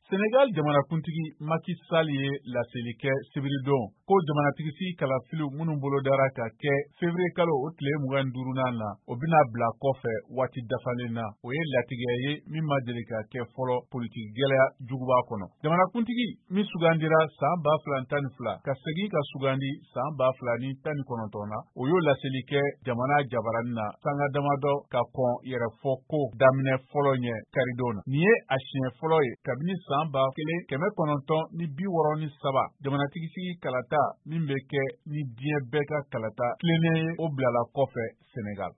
Senegal jamanakuntigi Macky Sall ye laseli kɛ sibiridon ko jamanatigisi kalafiliw minnu bolo dara ka kɛ février kalo o tile 25nan na o bɛna bila kɔfɛ waati dafalen na o ye latigɛ ye min ma deli ka kɛ fɔlɔ politiki gɛlɛya juguba kɔnɔ. Jamanakuntigi min sugandira san 2012 ka segin ka sugandi san 2019 na o y'o laseli kɛ jamana jabarani na sanga damadɔ ka kɔn yɛrɛfɔ ko daminɛ fɔlɔ ɲɛ karidon na. Nin ye a siɲɛ fɔlɔ ye kabini san 1967 jamanatigisi kalata min bɛ kɛ ni diɲɛ bɛɛ ka kalata tilennen ye o bilala kɔfɛ Senegal.